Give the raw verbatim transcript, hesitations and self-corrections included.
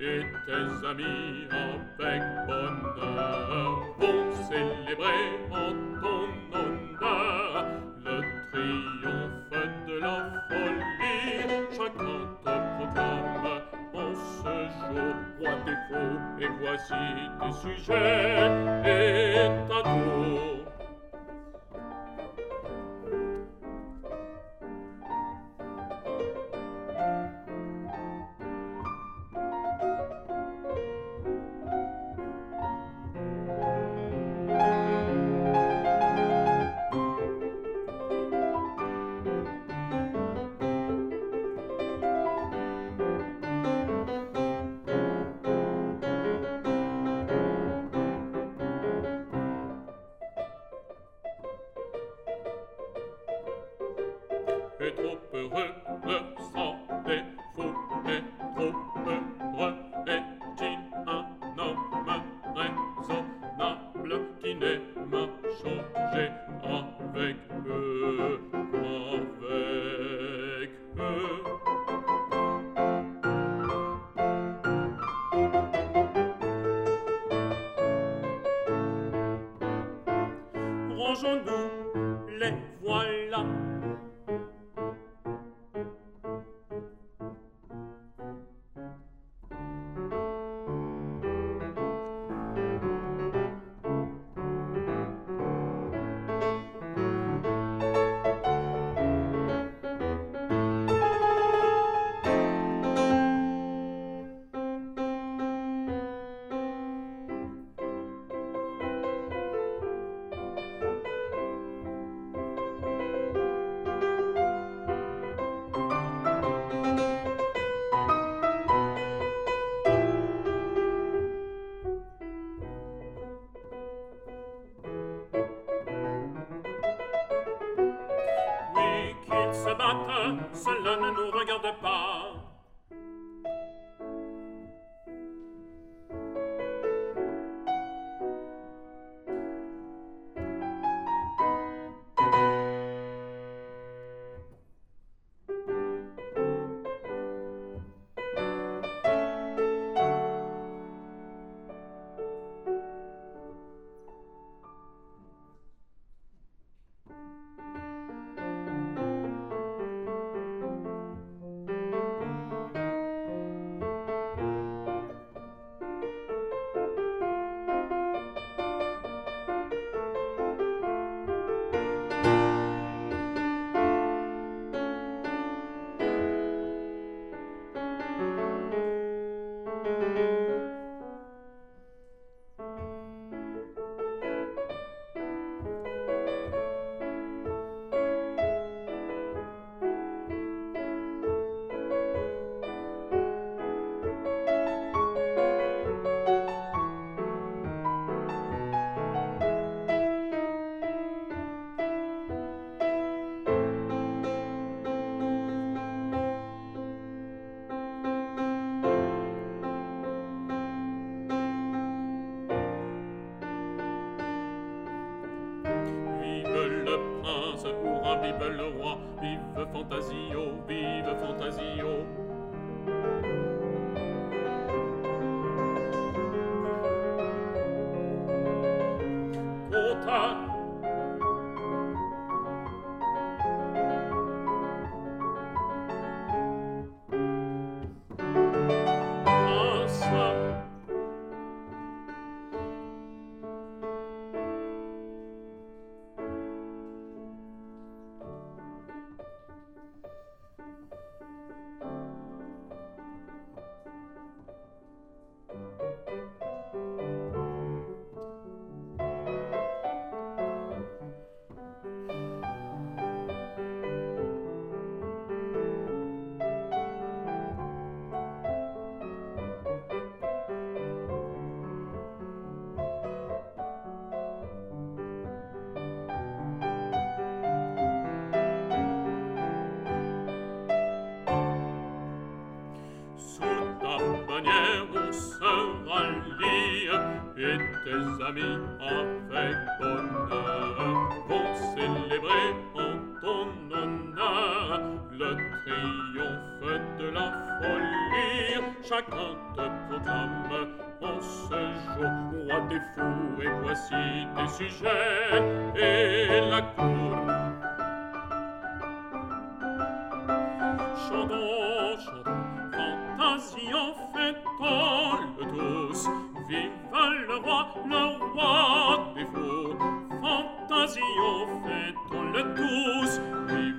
et tes amis avec bonheur vont célébrer en ton honneur le triomphe de la folie. Chacun te proclame en ce jour roi des faux, et voici tes sujets et ta tour. Et trop heureux le sang des fous, et trop heureux est-il un homme raisonnable qui n'aime changer avec eux, avec eux. Rangeons-nous, les voilà. Se battent, cela ne nous regarde pas. Hurrah, vive le roi, vive Fantasio, vive Fantasio. Quota. France. Et tes amis avec bonheur vont célébrer en ton honneur le triomphe de la folie. Chacun te proclame sujets et la cour. Chantons, chantons, fantasions, fêtons-le tous. Vive le roi, le roi des fous. Fantasions, fêtons-le tous. Vive